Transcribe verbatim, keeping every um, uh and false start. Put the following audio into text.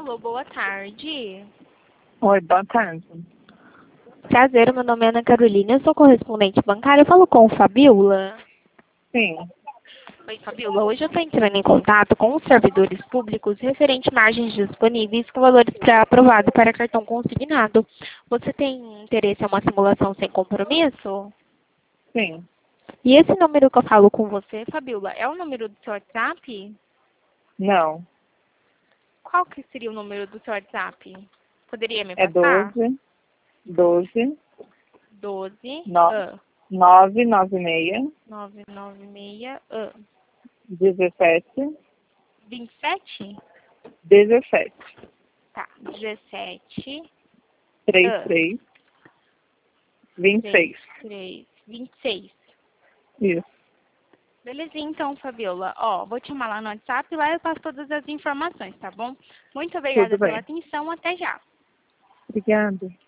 Alô, boa tarde. Oi, boa tarde. Prazer, meu nome é Ana Carolina, eu sou correspondente bancária. Eu falo com Fabiola. Sim. Oi, Fabiola. Hoje eu estou entrando em contato com os servidores públicos referente margens disponíveis com valores para aprovado para cartão consignado. Você tem interesse em uma simulação sem compromisso? Sim. E esse número que eu falo com você, Fabiola, é o número do seu WhatsApp? Não. Qual que seria o número do seu WhatsApp? Poderia me É passar? doze, doze, doze, no, ah, nove nove seis, nove nove seis, ah, dezessete, vinte e sete? dezessete, Tá, dezessete, trinta e ah, três, vinte e trinta seis. e três, vinte e seis. Isso. Belezinha, então, Fabiola. Ó, vou te chamar lá no WhatsApp e lá eu passo todas as informações, tá bom? Muito Tudo obrigada pela bem. atenção. Até já. Obrigada.